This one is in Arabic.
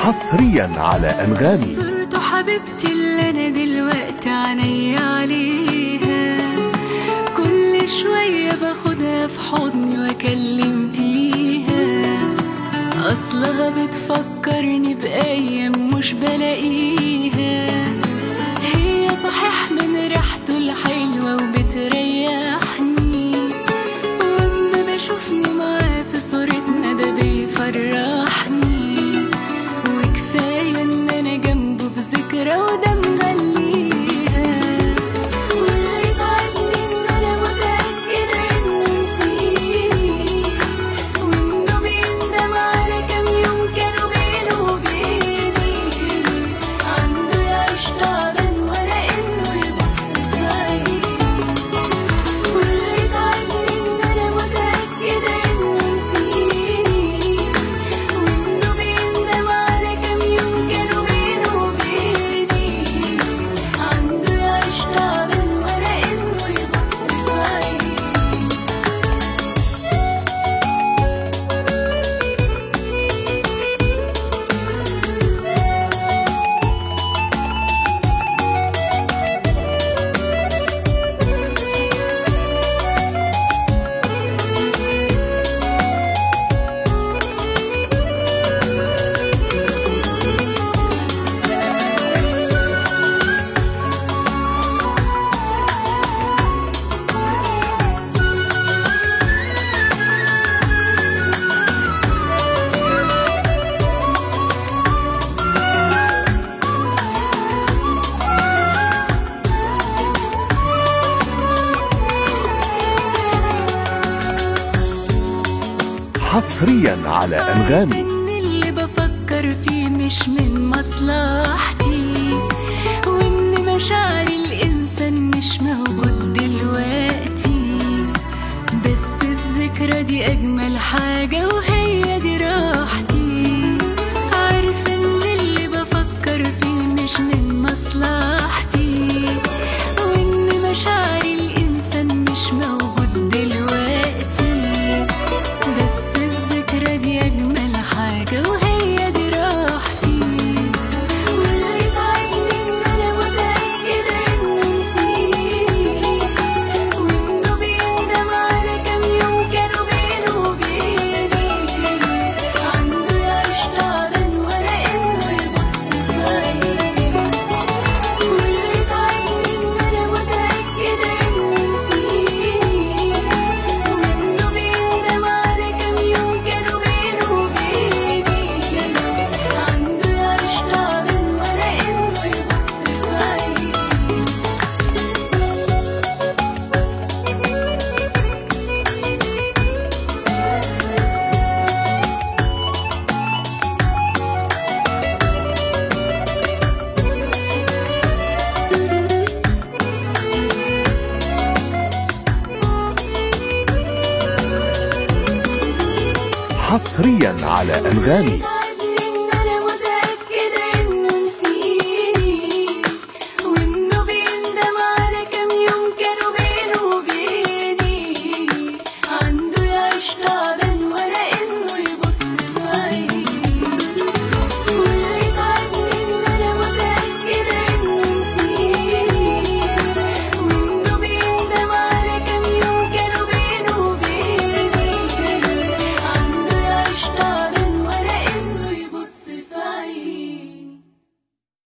حصريا على أنغامي. صورته حبيبتي اللي أنا دلوقتي عينيا عليها، كل شوية باخدها في حضني وأكلم فيها، أصلها بتفكرني بأيام مش بلاقيها. هي صحيح من ريحته الحلوة وبتريحني، وأما بشوفني معاه في صورتنا ده بيفرحني، وكفاية إن أنا جنبه في ذكرى وده مغليها. واللي يتعبني إن أنا متأكدة إنه نسيني، وإنه بيندم على كام يوم كانوا بينه وبيني، عنده يعيش تعبان ولا إنه يبص في عيني. واللي يتعبني إن أنا متأكدة إنه نسيني، وإنه بيندم على كام يوم كانوا بينه وبيني، عنده يعيش تعبان ولا إنه يبص في عيني. حصريا على أنغامي. إن اللي بفكر فيه مش من مصلحتي، وإن مشاعر الإنسان مش موجود دلوقتي، بس الذكرى دي أجمل حاجة وهي دي راحتي. عارفة إن اللي بفكر فيه مش من مصلحتي، وإن مشاعر الإنسان مش موجود دلوقتي، بس الذكرى دي أجمل حاجة وهي دي راحتي. واللي يتعبني إن أنا متأكدة إنه نسيني، وإنه بيندم على كام يوم كانوا بينه وبيني، عنده يعيش تعبان ولا إنه يبص في عيني. واللي يتعبني إن أنا متأكدة إنه نسيني، وإنه بيندم على كام يوم كانوا بينه وبيني، عنده يعيش تعبان ولا إنه يبص في عيني. حصريا على أنغامي.